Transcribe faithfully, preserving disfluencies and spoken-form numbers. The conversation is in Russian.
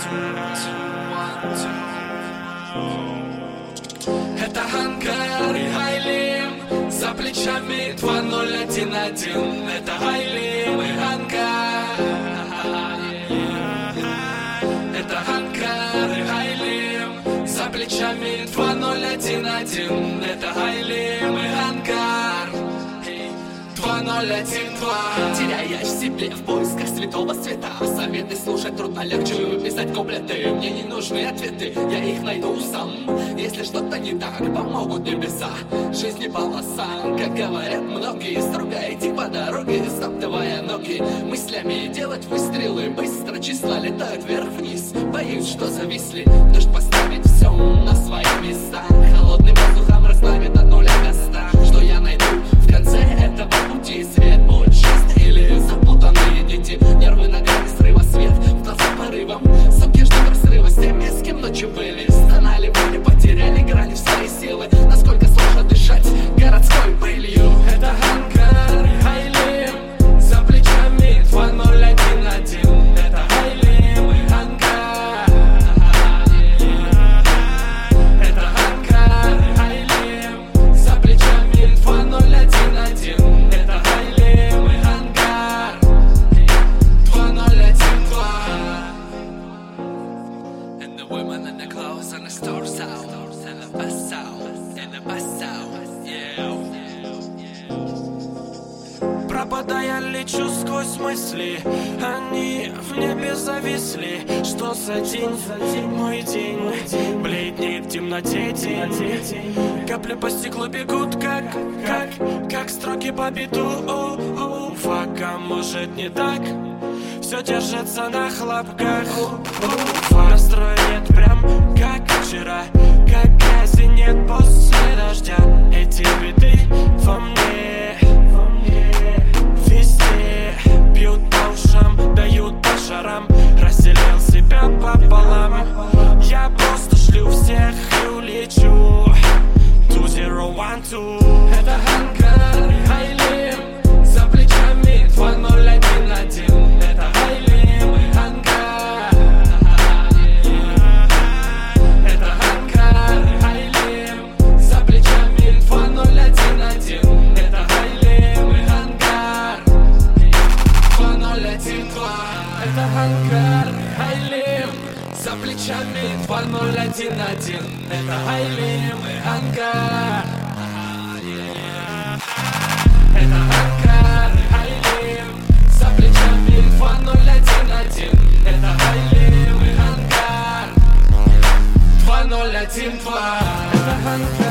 Это Анкар и Хайлим, за плечами два ноль один один. Это Хайлим и Анкар. Это Анкар и Хайлим, за плечами два ноль один один. Это Хайлим и Анкар. два ноль один два. Теряешь в себе в поисках святого света. Советы слушать трудно, легче выписать куплеты. Мне не нужны ответы, я их найду сам. Если что-то не так, помогут небеса. Жизни полоса, как говорят многие. Строго идти по дороге, стаптывая ноги. Мыслями делать выстрелы, быстро числа летают вверх-вниз. Боюсь, что зависли, дождь поставить все на свои места. Холодным воздухом расслабит от нуля до ста. Что я найду в конце этого пути? Свет будет чист или запутанные нити? Нервы на грани срыва, свет в глаза порывом. Сумки ждут разрыва с теми, с кем ночью были. Стонали, были, потеряли грани в свои силы. Насколько сложно дышать городской пылью. Это Анкар и Хайлим, за плечами два ноль один один. Это Хайлим и Анкар. Это Анкар и Хайлим, за плечами два ноль один один. Это Хайлим и Анкар. два ноль один два. And the women in the clothes and the stores out. And the bus out. And the bus out. Yeah. Пропадая, лечу сквозь мысли, они в небе зависли. Что за день, мой день, бледнеет в темноте день. Капли по стеклу бегут, как, как, как строки по биту. О, о, фака, может не так, все держится на хлопках. Настроя нет прям как вчера, как грязи нет после дождя. Эти беды во мне, везде бьют по ушам, дают по шарам. Разделил себя пополам, я просто шлю всех и улечу. Two zero one two. Это Анкар и Хайлим, за плечами два ноль один один. Это Хайлим и Анкар. Это Анкар и Хайлим, за плечами два ноль один один. Это Хайлим и Анкар. два ноль один два. Это Анкар и Хайлим, за плечами два ноль один один. Это Хайлим и Анкар. Это Анкар и Хайлим, за плечами два ноль один один. Это Хайлим и Анкар. два ноль один два. Это Анкар.